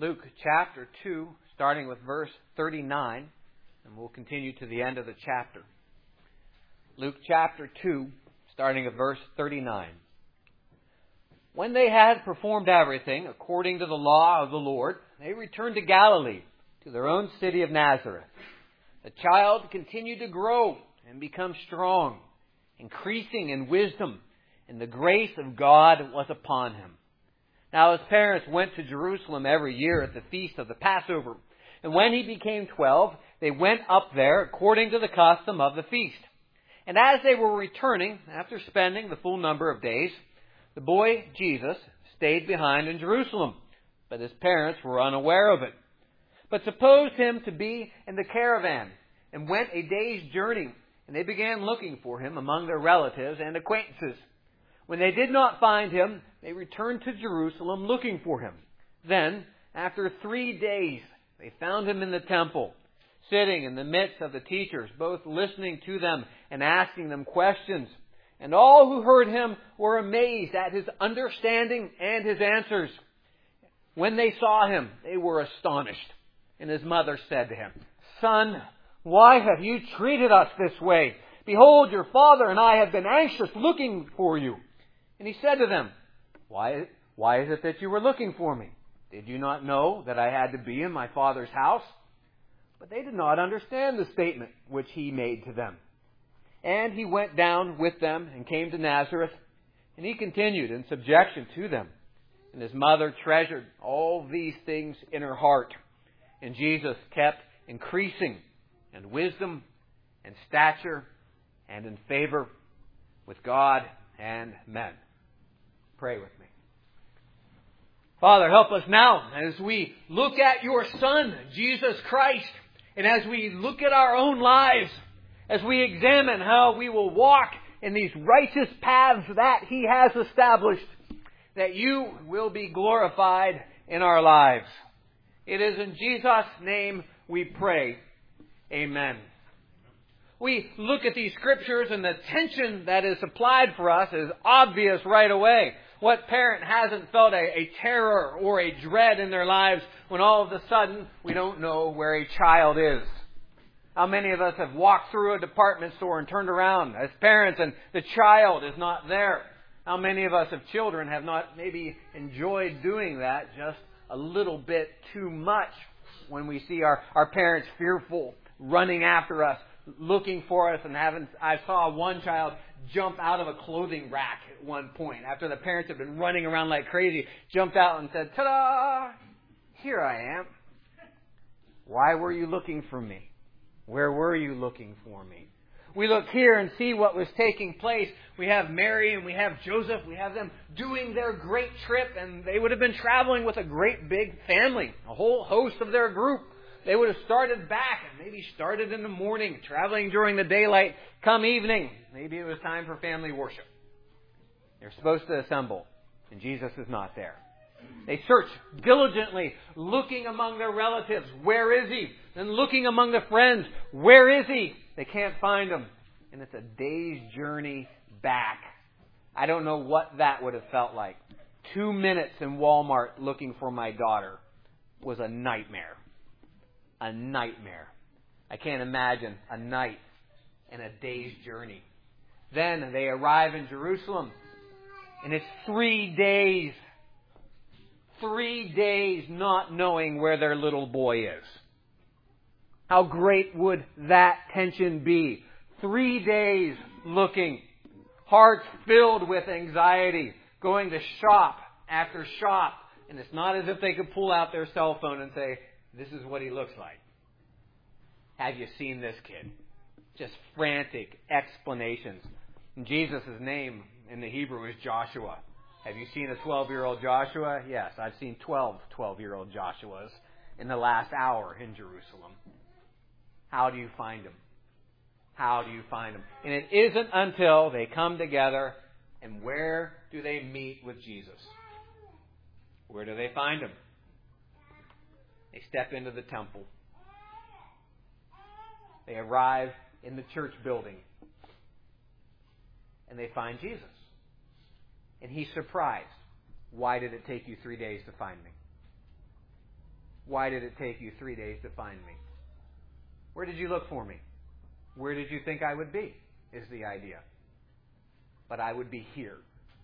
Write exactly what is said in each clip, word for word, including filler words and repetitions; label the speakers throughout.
Speaker 1: Luke chapter two, starting with verse thirty-nine, and we'll continue to the end of the chapter. Luke chapter two, starting at verse thirty-nine. When they had performed everything according to the law of the Lord, they returned to Galilee, to their own city of Nazareth. The child continued to grow and become strong, increasing in wisdom, and the grace of God was upon him. Now his parents went to Jerusalem every year at the feast of the Passover. And when he became twelve, they went up there according to the custom of the feast. And as they were returning, after spending the full number of days, the boy Jesus stayed behind in Jerusalem, but his parents were unaware of it, but supposed him to be in the caravan, and went a day's journey, and they began looking for him among their relatives and acquaintances. When they did not find him, they returned to Jerusalem looking for him. Then, after three days, they found him in the temple, sitting in the midst of the teachers, both listening to them and asking them questions. And all who heard him were amazed at his understanding and his answers. When they saw him, they were astonished. And his mother said to him, "Son, why have you treated us this way? Behold, your father and I have been anxious looking for you." And he said to them, Why, why is it that you were looking for me? Did you not know that I had to be in my father's house? But they did not understand the statement which he made to them. And he went down with them and came to Nazareth, and he continued in subjection to them. And his mother treasured all these things in her heart. And Jesus kept increasing in wisdom and stature and in favor with God and men. Pray with me. Father, help us now as we look at your Son, Jesus Christ, and as we look at our own lives, as we examine how we will walk in these righteous paths that He has established, that you will be glorified in our lives. It is in Jesus' name we pray. Amen. We look at these scriptures and the tension that is supplied for us is obvious right away. What parent hasn't felt a, a terror or a dread in their lives when all of a sudden we don't know where a child is? How many of us have walked through a department store and turned around as parents and the child is not there? How many of us as children have not maybe enjoyed doing that just a little bit too much when we see our, our parents fearful, running after us, looking for us, and having, I saw one child jump out of a clothing rack at one point after the parents had been running around like crazy, jumped out and said, "Ta-da! Here I am." Why were you looking for me? Where were you looking for me? We look here and see what was taking place. We have Mary and we have Joseph. We have them doing their great trip, and they would have been traveling with a great big family, a whole host of their group. They would have started back and maybe started in the morning, traveling during the daylight. Come evening, maybe it was time for family worship. They're supposed to assemble, and Jesus is not there. They search diligently, looking among their relatives, where is he? Then looking among the friends, where is he? They can't find him. And it's a day's journey back. I don't know what that would have felt like. Two minutes in Walmart looking for my daughter was a nightmare. A nightmare. I can't imagine a night and a day's journey. Then they arrive in Jerusalem, and it's three days. Three days not knowing where their little boy is. How great would that tension be? Three days looking, hearts filled with anxiety, going to shop after shop, and it's not as if they could pull out their cell phone and say, "This is what he looks like. Have you seen this kid?" Just frantic explanations. And Jesus' name in the Hebrew is Joshua. Have you seen a twelve-year-old Joshua? Yes, I've seen twelve twelve-year-old Joshuas in the last hour in Jerusalem. How do you find them? How do you find them? And it isn't until they come together, and where do they meet with Jesus? Where do they find him? They step into the temple. They arrive in the church building, and they find Jesus. And he's surprised. Why did it take you three days to find me? why did it take you three days to find me? Where did you look for me? Where did you think I would be? Is the idea. But I would be here.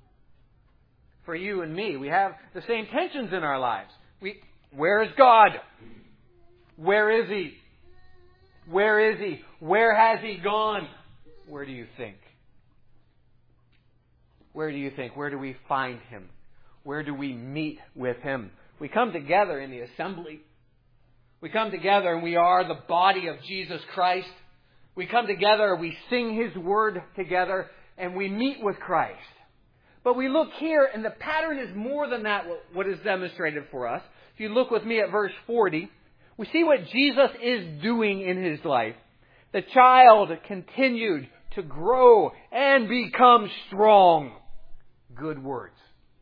Speaker 1: For you and me, we have the same tensions in our lives. We, where is God? Where is He? Where is He? Where has He gone? Where do you think? Where do you think? Where do we find Him? Where do we meet with Him? We come together in the assembly. We come together and we are the body of Jesus Christ. We come together, we sing His Word together, and we meet with Christ. But we look here, and the pattern is more than that, what is demonstrated for us. If you look with me at verse forty, we see what Jesus is doing in His life. The child continued to grow and become strong. Good words.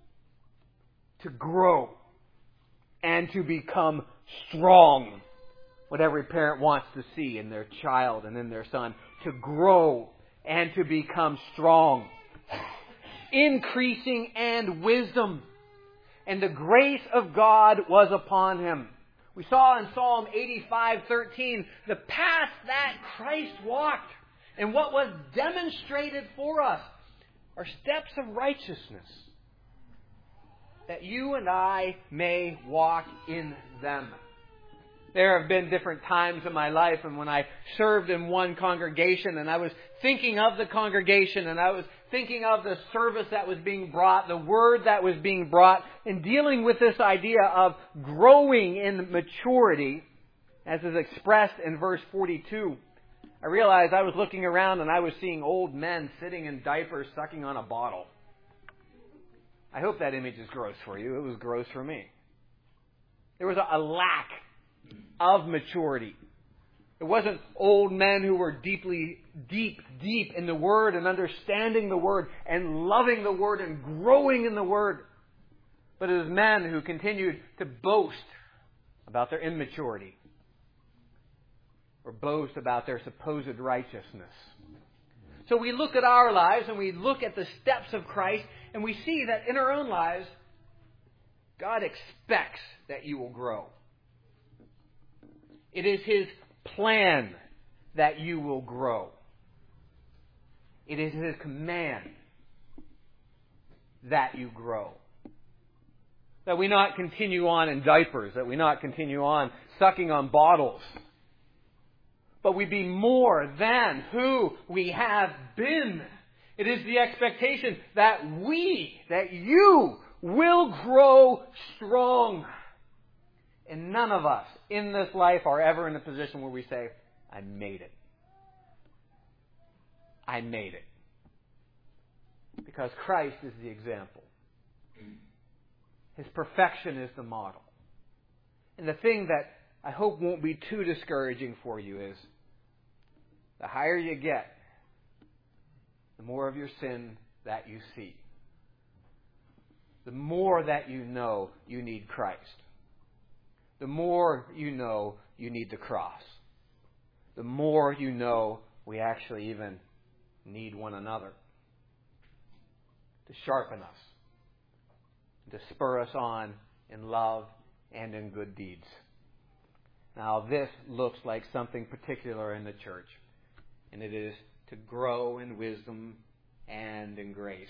Speaker 1: To grow and to become strong. What every parent wants to see in their child and in their son. To grow and to become strong. Increasing and wisdom. And the grace of God was upon him. We saw in Psalm eighty-five thirteen the path that Christ walked. And what was demonstrated for us are steps of righteousness. That you and I may walk in them. There have been different times in my life, and when I served in one congregation and I was thinking of the congregation and I was thinking of the service that was being brought, the word that was being brought, and dealing with this idea of growing in maturity, as is expressed in verse forty-two, I realized I was looking around and I was seeing old men sitting in diapers sucking on a bottle. I hope that image is gross for you. It was gross for me. There was a lack of maturity. It wasn't old men who were deeply, deep, deep in the Word and understanding the Word and loving the Word and growing in the Word. But it was men who continued to boast about their immaturity or boast about their supposed righteousness. So we look at our lives and we look at the steps of Christ and we see that in our own lives, God expects that you will grow. It is His plan that you will grow. It is His command that you grow. That we not continue on in diapers, that we not continue on sucking on bottles, but we be more than who we have been. It is the expectation that we, that you will grow strong. And none of us in this life are ever in a position where we say, I made it. I made it. Because Christ is the example. His perfection is the model. And the thing that I hope won't be too discouraging for you is, the higher you get, the more of your sin that you see. The more that you know you need Christ. The more you know you need the cross. The more you know we actually even need one another. To sharpen us. To spur us on in love and in good deeds. Now this looks like something particular in the church. And it is to grow in wisdom and in grace.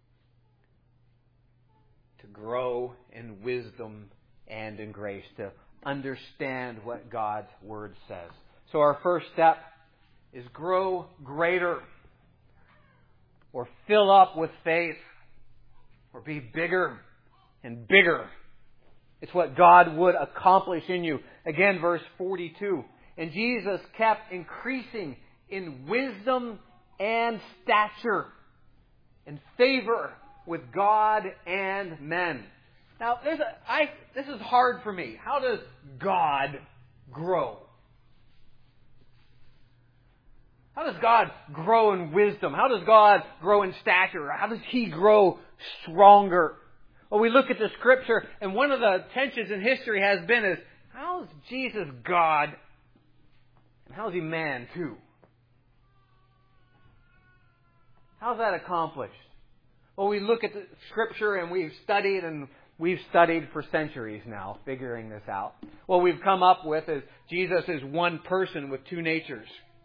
Speaker 1: To grow in wisdom and in grace. To understand what God's Word says. So our first step is grow greater. Or fill up with faith. Or be bigger and bigger. It's what God would accomplish in you. Again, verse forty-two. And Jesus kept increasing in wisdom and stature, in favor with God and men. Now, there's a, I, this is hard for me. How does God grow? How does God grow in wisdom? How does God grow in stature? How does He grow stronger? Well, we look at the Scripture, and one of the tensions in history has been is, how is Jesus God? And how is He man too? How's that accomplished? Well, we look at the Scripture and we've studied and we've studied for centuries now, figuring this out. What we've come up with is Jesus is one person with two natures.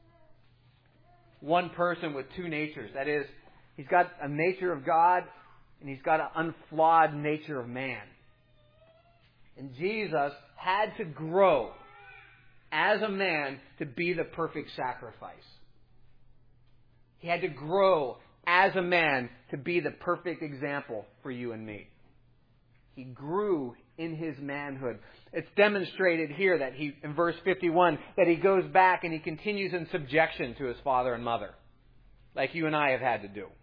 Speaker 1: One person with two natures. That is, He's got a nature of God and He's got an unflawed nature of man. And Jesus had to grow as a man to be the perfect sacrifice. He had to grow as a man to be the perfect example for you and me. He grew in His manhood. It's demonstrated here that he, in verse fifty-one, that He goes back and He continues in subjection to His father and mother, like you and I have had to do.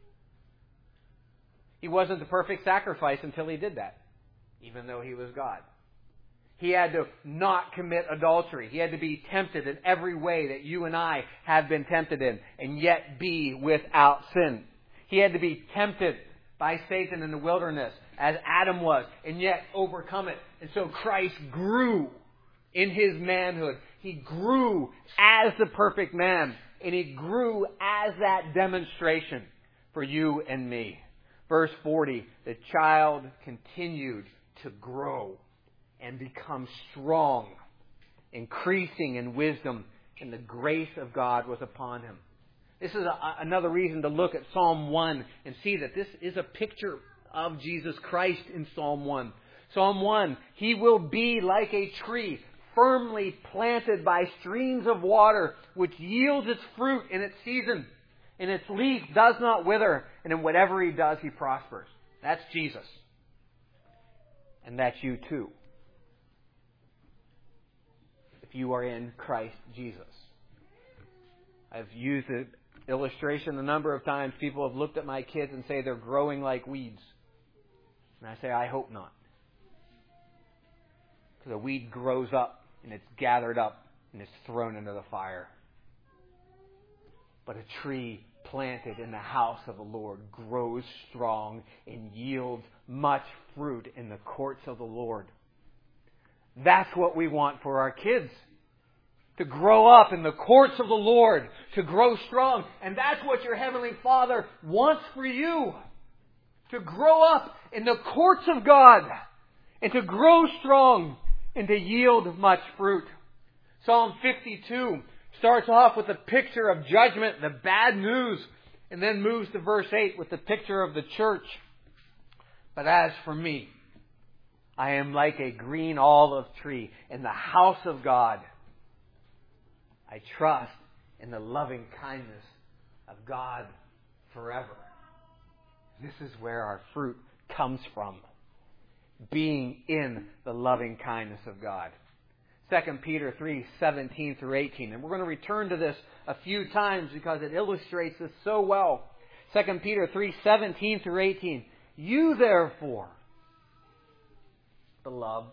Speaker 1: He wasn't the perfect sacrifice until He did that, even though He was God. He had to not commit adultery. He had to be tempted in every way that you and I have been tempted in, and yet be without sin. He had to be tempted by Satan in the wilderness, as Adam was, and yet overcome it. And so Christ grew in His manhood. He grew as the perfect man, and He grew as that demonstration for you and me. Verse forty, the child continued to grow and become strong, increasing in wisdom, and the grace of God was upon him. This is a, another reason to look at Psalm one and see that this is a picture of Jesus Christ in Psalm one. Psalm one, He will be like a tree firmly planted by streams of water, which yields its fruit in its season, and its leaf does not wither, and in whatever He does, He prospers. That's Jesus. And that's you too, if you are in Christ Jesus. I've used the illustration a number of times. People have looked at my kids and say they're growing like weeds. And I say, I hope not. Because a weed grows up and it's gathered up and it's thrown into the fire. But a tree planted in the house of the Lord grows strong and yields much fruit in the courts of the Lord. That's what we want for our kids. To grow up in the courts of the Lord. To grow strong. And that's what your Heavenly Father wants for you. To grow up in the courts of God. And to grow strong. And to yield much fruit. Psalm fifty-two starts off with a picture of judgment, the bad news. And then moves to verse eight with the picture of the church. But as for me, I am like a green olive tree in the house of God. I trust in the loving kindness of God forever. This is where our fruit comes from. Being in the loving kindness of God. Second Peter three, seventeen through eighteen. And we're going to return to this a few times because it illustrates this so well. Second Peter three, seventeen through eighteen. You therefore, beloved,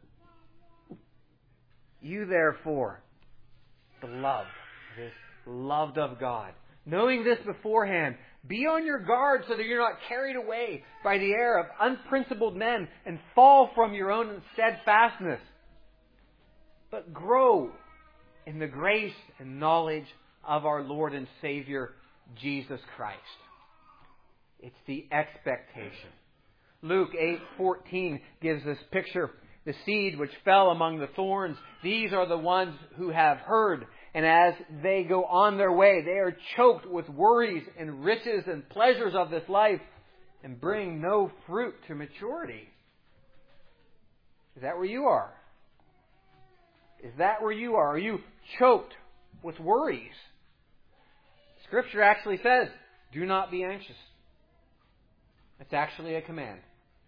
Speaker 1: you therefore, beloved, this loved of God, knowing this beforehand, be on your guard so that you're not carried away by the error of unprincipled men and fall from your own steadfastness. But grow in the grace and knowledge of our Lord and Savior, Jesus Christ. It's the expectation. Luke eight fourteen gives this picture. The seed which fell among the thorns, these are the ones who have heard. And as they go on their way, they are choked with worries and riches and pleasures of this life and bring no fruit to maturity. Is that where you are? Is that where you are? Are you choked with worries? Scripture actually says, do not be anxious. It's actually a command.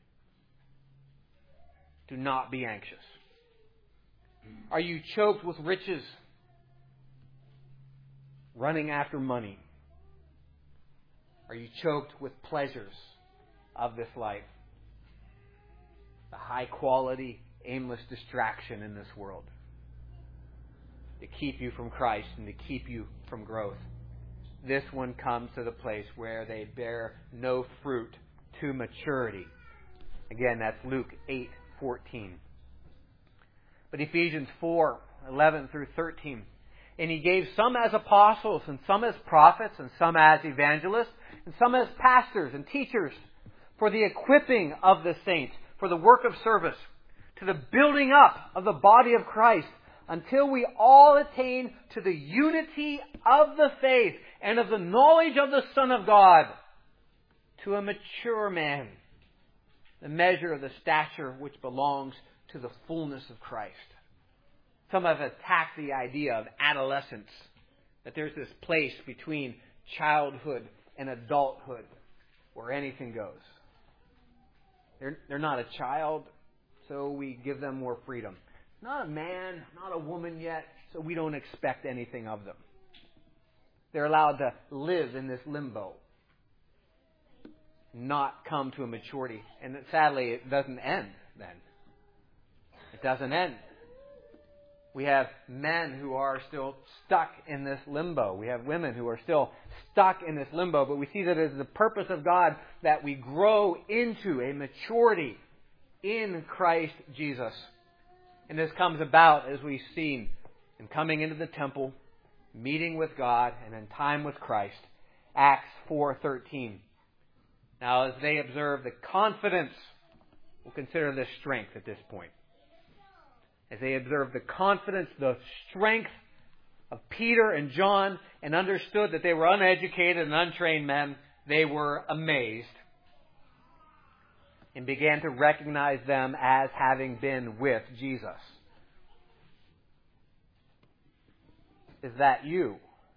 Speaker 1: Do not be anxious. Are you choked with riches? Running after money? Are you choked with pleasures of this life? The high quality, aimless distraction in this world. To keep you from Christ and to keep you from growth. This one comes to the place where they bear no fruit to maturity. Again, that's Luke eight fourteen. But Ephesians four eleven through thirteen. And He gave some as apostles, and some as prophets, and some as evangelists, and some as pastors and teachers, for the equipping of the saints, for the work of service, to the building up of the body of Christ, until we all attain to the unity of the faith and of the knowledge of the Son of God, to a mature man, the measure of the stature which belongs to the fullness of Christ. Some have attacked the idea of adolescence, that there's this place between childhood and adulthood where anything goes. They're, they're not a child, so we give them more freedom. Not a man, not a woman yet, so we don't expect anything of them. They're allowed to live in this limbo, not come to a maturity. And sadly, it doesn't end then. It doesn't end. We have men who are still stuck in this limbo. We have women who are still stuck in this limbo. But we see that it is the purpose of God that we grow into a maturity in Christ Jesus. And this comes about, as we've seen, in coming into the temple, meeting with God, and in time with Christ. Acts four thirteen. Now, as they observe the confidence, we'll consider this strength at this point. As they observed the confidence, the strength of Peter and John, and understood that they were uneducated and untrained men, they were amazed and began to recognize them as having been with Jesus. Is that you?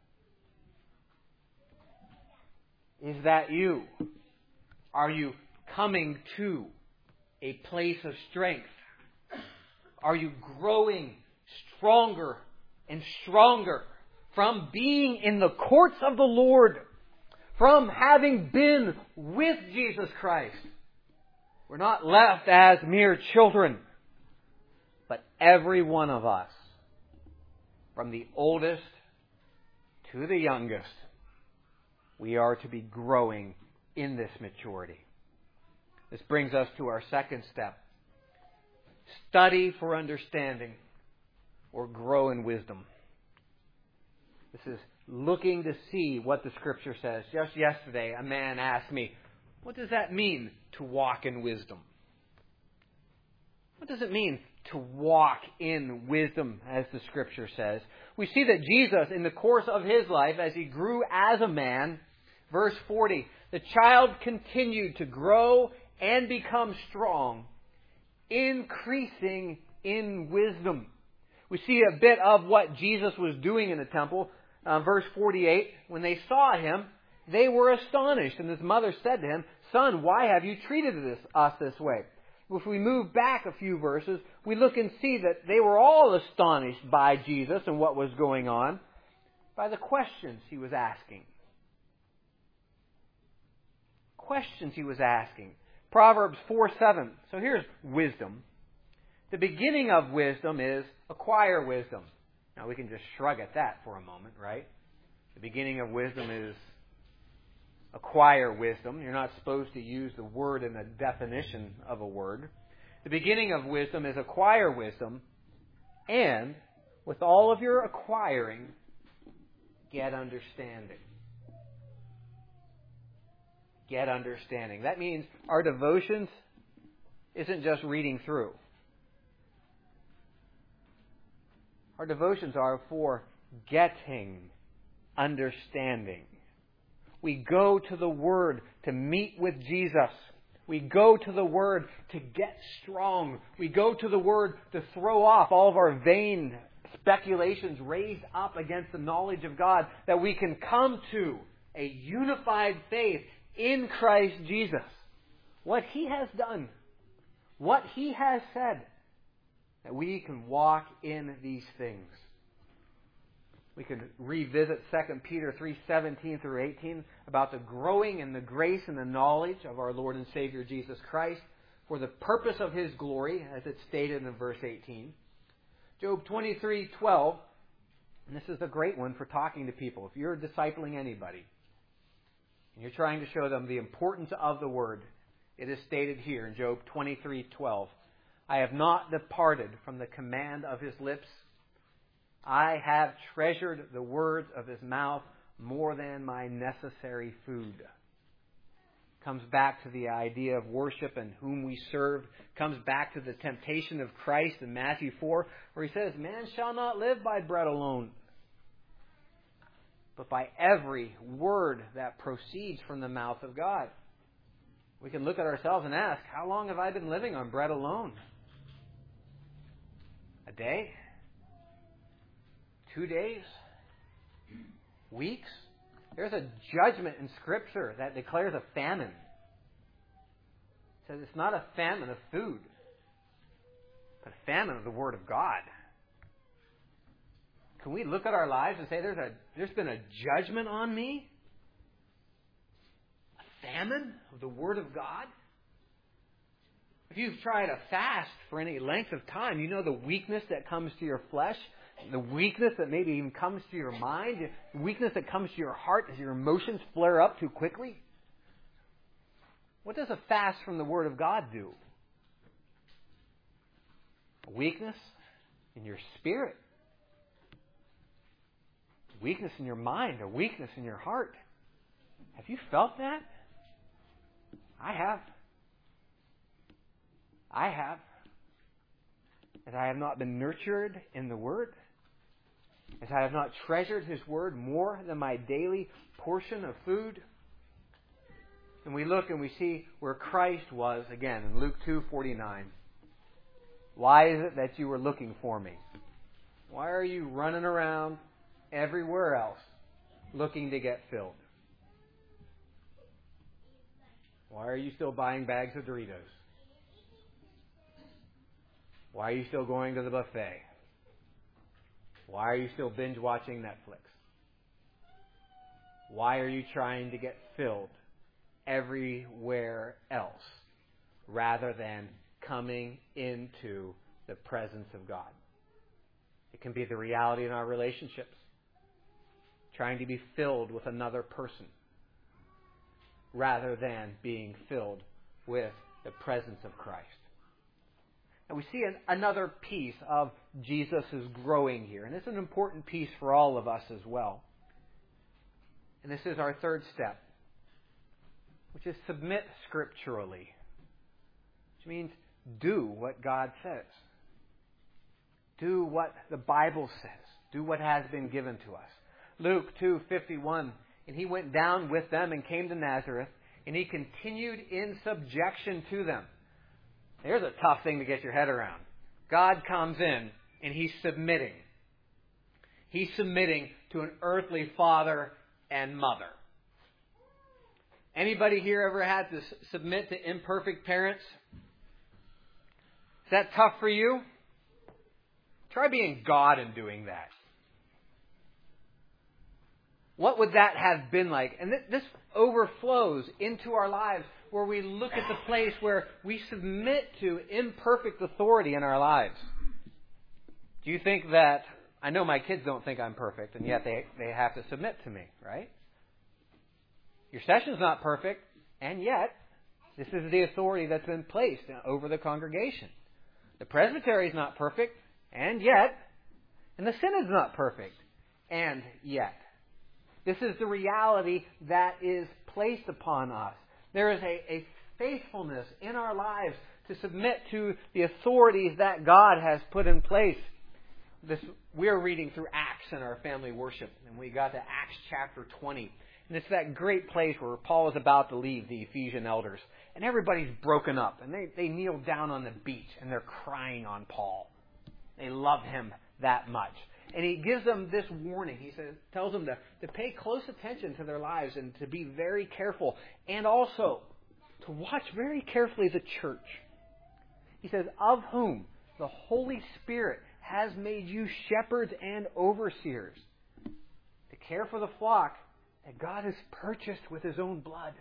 Speaker 1: Is that you? Are you coming to a place of strength? Are you growing stronger and stronger from being in the courts of the Lord, from having been with Jesus Christ? We're not left as mere children, but every one of us, from the oldest to the youngest, we are to be growing in this maturity. This brings us to our second step. Study for understanding, or grow in wisdom. This is looking to see what the Scripture says. Just yesterday, a man asked me, what does that mean to walk in wisdom? What does it mean to walk in wisdom, as the Scripture says? We see that Jesus, in the course of his life, as he grew as a man, verse forty, the child continued to grow and become strong, increasing in wisdom. We see a bit of what Jesus was doing in the temple. Uh, verse forty-eight, when they saw him, they were astonished. And his mother said to him, Son, why have you treated this, us this way? If we move back a few verses, we look and see that they were all astonished by Jesus and what was going on, by the questions he was asking. Questions he was asking. Proverbs four seven. So here's wisdom. The beginning of wisdom is acquire wisdom. Now we can just shrug at that for a moment, right? The beginning of wisdom is acquire wisdom. You're not supposed to use the word in the definition of a word. The beginning of wisdom is acquire wisdom, and with all of your acquiring, get understanding. Get understanding. That means our devotions isn't just reading through. Our devotions are for getting understanding. We go to the Word to meet with Jesus. We go to the Word to get strong. We go to the Word to throw off all of our vain speculations raised up against the knowledge of God, that we can come to a unified faith in Christ Jesus. What He has done, what He has said, that we can walk in these things. We can revisit Second Peter three seventeen through eighteen about the growing in the grace and the knowledge of our Lord and Savior Jesus Christ for the purpose of His glory, as it's stated in verse eighteen. Job twenty-three twelve, and this is a great one for talking to people. If you're discipling anybody and you're trying to show them the importance of the Word, it is stated here in Job twenty-three twelve. I have not departed from the command of His lips. I have treasured the words of His mouth more than my necessary food. Comes back to the idea of worship and whom we serve. Comes back to the temptation of Christ in Matthew four, where he says, man shall not live by bread alone, but by every word that proceeds from the mouth of God. We can look at ourselves and ask, how long have I been living on bread alone? A day? Two days? Weeks? There's a judgment in Scripture that declares a famine. It says it's not a famine of food, but a famine of the Word of God. Can we look at our lives and say there's a there's been a judgment on me? A famine of the Word of God? If you've tried a fast for any length of time, you know the weakness that comes to your flesh, the weakness that maybe even comes to your mind, the weakness that comes to your heart as your emotions flare up too quickly. What does a fast from the Word of God do? A weakness in your spirit. Weakness in your mind, a weakness in your heart. Have you felt that? I have. I have. As I have not been nurtured in the Word, as I have not treasured His Word more than my daily portion of food. And we look and we see where Christ was, again, in Luke two forty-nine. Why is it that you were looking for me? Why are you running around everywhere else looking to get filled? Why are you still buying bags of Doritos? Why are you still going to the buffet? Why are you still binge watching Netflix? Why are you trying to get filled everywhere else rather than coming into the presence of God? It can be the reality in our relationships. Trying to be filled with another person rather than being filled with the presence of Christ. And we see an, another piece of Jesus' growing here. And it's an important piece for all of us as well. And this is our third step, which is submit scripturally. Which means do what God says. Do what the Bible says. Do what has been given to us. Luke two fifty-one, and he went down with them and came to Nazareth, and he continued in subjection to them. There's a tough thing to get your head around. God comes in and He's submitting. He's submitting to an earthly father and mother. Anybody here ever had to submit to imperfect parents? Is that tough for you? Try being God and doing that. What would that have been like? And this overflows into our lives where we look at the place where we submit to imperfect authority in our lives. Do you think that, I know my kids don't think I'm perfect, and yet they, they have to submit to me, right? Your session's not perfect, and yet this is the authority that's been placed over the congregation. The presbytery is not perfect, and yet, and the synod's not perfect, and yet. This is the reality that is placed upon us. There is a, a faithfulness in our lives to submit to the authorities that God has put in place. This, we are reading through Acts in our family worship, and we got to Acts chapter twenty. And it's that great place where Paul is about to leave the Ephesian elders. And everybody's broken up, and they, they kneel down on the beach, and they're crying on Paul. They love him that much. And he gives them this warning. He says, tells them to, to pay close attention to their lives and to be very careful. And also to watch very carefully the church. He says, of whom the Holy Spirit has made you shepherds and overseers to care for the flock that God has purchased with His own blood.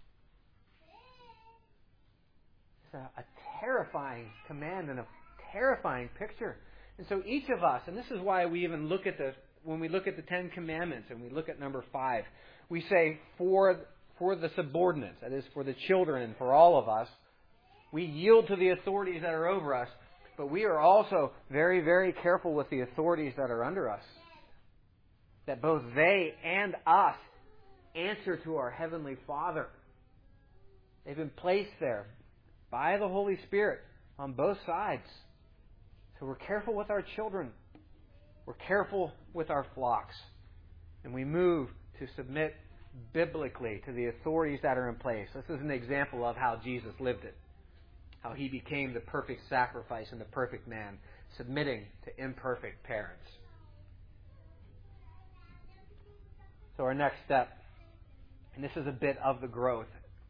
Speaker 1: It's a, a terrifying command and a terrifying picture. And so each of us, and this is why we even look at the, when we look at the Ten Commandments and we look at number five, we say for, for the subordinates, that is for the children and for all of us, we yield to the authorities that are over us, but we are also very, very careful with the authorities that are under us. That both they and us answer to our Heavenly Father. They've been placed there by the Holy Spirit on both sides. So we're careful with our children. We're careful with our flocks. And we move to submit biblically to the authorities that are in place. This is an example of how Jesus lived it. How He became the perfect sacrifice and the perfect man, submitting to imperfect parents. So our next step, and this is a bit of the growth,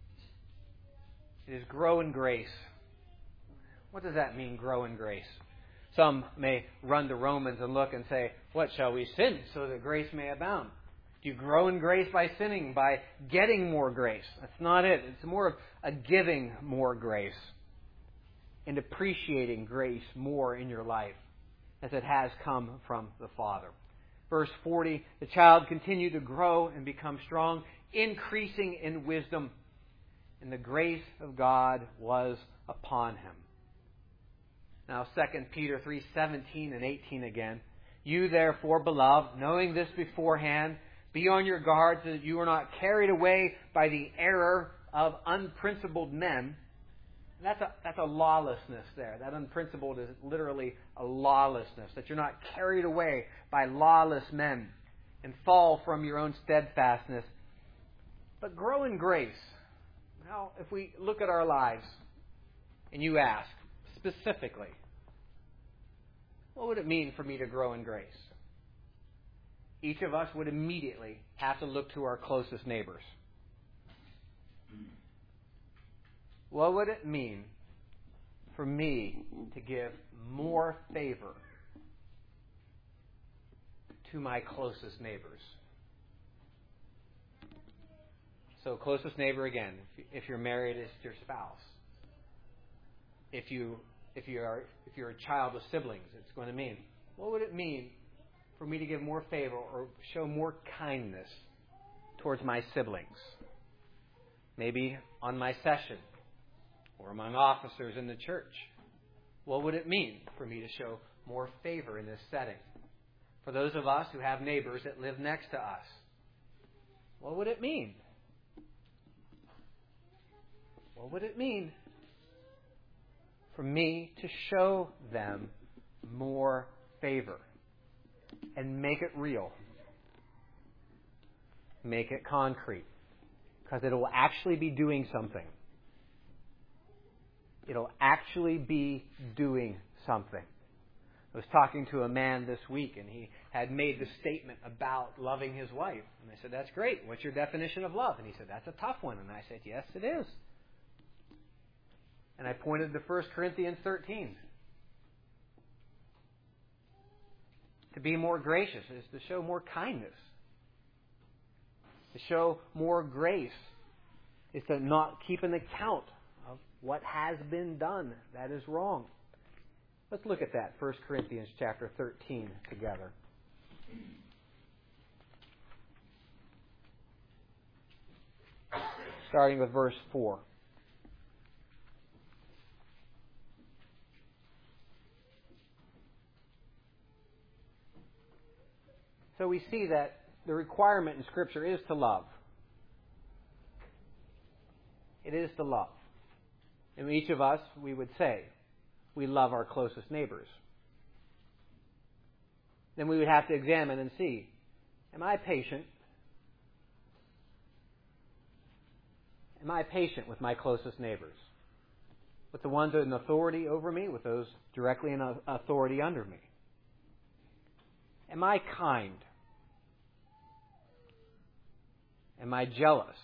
Speaker 1: is grow in grace. What does that mean, grow in grace? Some may run to Romans and look and say, what shall we sin so that grace may abound? Do you grow in grace by sinning, by getting more grace? That's not it. It's more of a giving more grace and appreciating grace more in your life as it has come from the Father. Verse forty, the child continued to grow and become strong, increasing in wisdom, and the grace of God was upon him. Now, Second Peter three seventeen and eighteen again. You therefore, beloved, knowing this beforehand, be on your guard so that you are not carried away by the error of unprincipled men. And that's a, that's a lawlessness there. That unprincipled is literally a lawlessness. That you're not carried away by lawless men and fall from your own steadfastness. But grow in grace. Now, if we look at our lives and you ask specifically, what would it mean for me to grow in grace? Each of us would immediately have to look to our closest neighbors. What would it mean for me to give more favor to my closest neighbors? So closest neighbor again, if you're married, it's your spouse. If you if you are if you're a child with siblings, it's going to mean, what would it mean for me to give more favor or show more kindness towards my siblings? Maybe on my session or among officers in the church. What would it mean for me to show more favor in this setting? For those of us who have neighbors that live next to us, what would it mean? What would it mean for me to show them more favor and make it real? Make it concrete. Because it will actually be doing something. It'll actually be doing something. I was talking to a man this week, and he had made the statement about loving his wife. And I said, that's great. What's your definition of love? And he said, that's a tough one. And I said, yes, it is. And I pointed to First Corinthians thirteen. To be more gracious is to show more kindness. To show more grace is to not keep an account of what has been done that is wrong. Let's look at that, First Corinthians chapter thirteen together. Starting with verse four. So we see that the requirement in Scripture is to love. It is to love. And each of us, we would say, we love our closest neighbors. Then we would have to examine and see, am I patient? Am I patient with my closest neighbors? With the ones in authority over me, with those directly in authority under me? Am I kind? Am I jealous?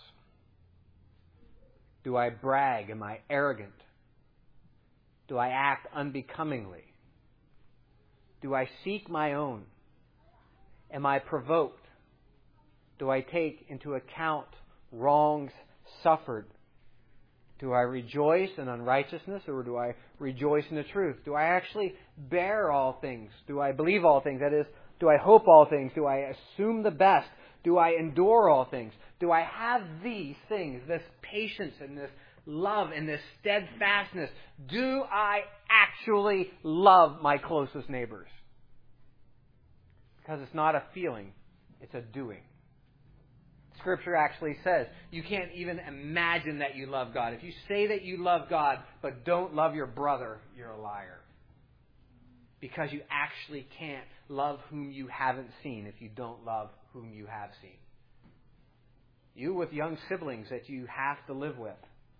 Speaker 1: Do I brag? Am I arrogant? Do I act unbecomingly? Do I seek my own? Am I provoked? Do I take into account wrongs suffered? Do I rejoice in unrighteousness, or do I rejoice in the truth? Do I actually bear all things? Do I believe all things? That is, do I hope all things? Do I assume the best? Do I endure all things? Do I have these things, this patience and this love and this steadfastness? Do I actually love my closest neighbors? Because it's not a feeling, it's a doing. Scripture actually says you can't even imagine that you love God. If you say that you love God but don't love your brother, you're a liar. Because you actually can't love whom you haven't seen if you don't love whom you have seen. You with young siblings that you have to live with.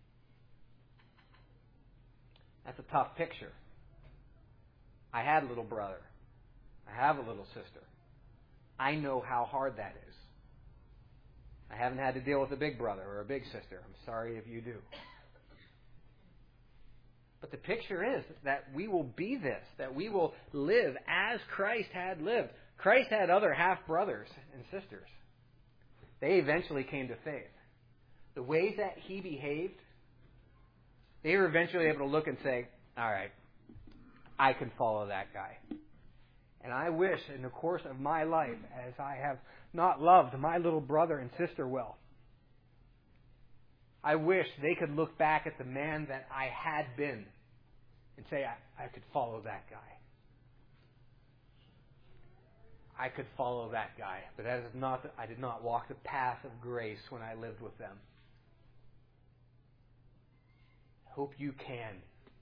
Speaker 1: That's a tough picture. I had a little brother. I have a little sister. I know how hard that is. I haven't had to deal with a big brother or a big sister. I'm sorry if you do. But the picture is that we will be this, that we will live as Christ had lived. Christ had other half-brothers and sisters. They eventually came to faith. The ways that he behaved, they were eventually able to look and say, all right, I can follow that guy. And I wish in the course of my life, as I have not loved my little brother and sister well, I wish they could look back at the man that I had been and say, I, I could follow that guy. I could follow that guy. But that is not, I did not walk the path of grace when I lived with them. I hope you can.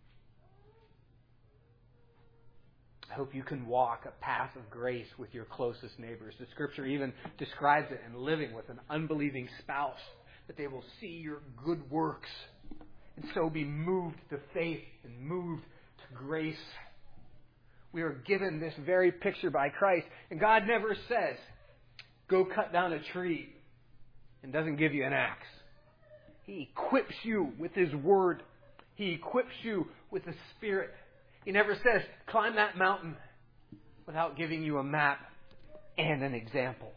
Speaker 1: I hope you can walk a path of grace with your closest neighbors. The Scripture even describes it in living with an unbelieving spouse, that they will see your good works and so be moved to faith and moved to grace. We are given this very picture by Christ. And God never says, go cut down a tree, and doesn't give you an axe. He equips you with His Word. He equips you with the Spirit. He never says, climb that mountain, without giving you a map and an example.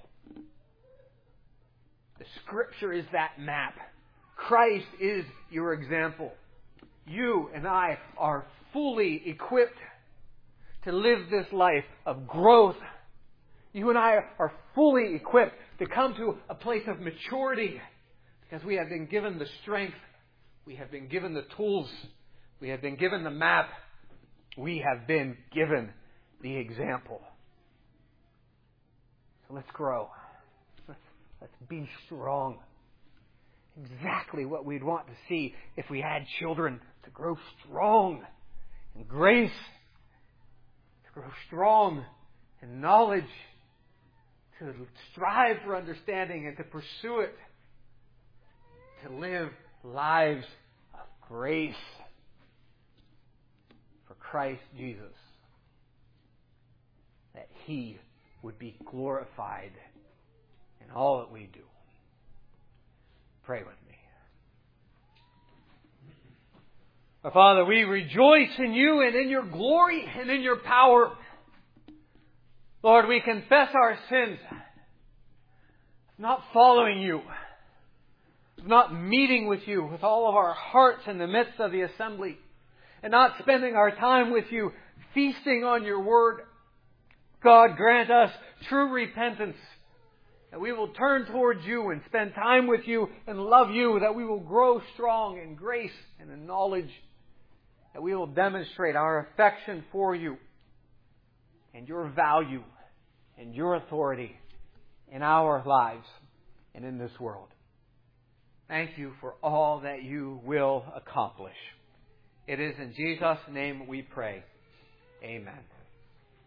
Speaker 1: The Scripture is that map. Christ is your example. You and I are fully equipped to live this life of growth. You and I are fully equipped to come to a place of maturity because we have been given the strength. We have been given the tools. We have been given the map. We have been given the example. So let's grow. Let's, let's be strong. Exactly what we'd want to see if we had children, to grow strong in grace, to grow strong in knowledge, to strive for understanding and to pursue it, to live lives of grace for Christ Jesus, that He would be glorified in all that we do. Pray with me. Our Father, we rejoice in You and in Your glory and in Your power. Lord, we confess our sins of not following You, of not meeting with You with all of our hearts in the midst of the assembly, and not spending our time with You, feasting on Your Word. God, grant us true repentance, that we will turn towards You and spend time with You and love You, that we will grow strong in grace and in knowledge, that we will demonstrate our affection for You and Your value and Your authority in our lives and in this world. Thank You for all that You will accomplish. It is in Jesus' name we pray. Amen.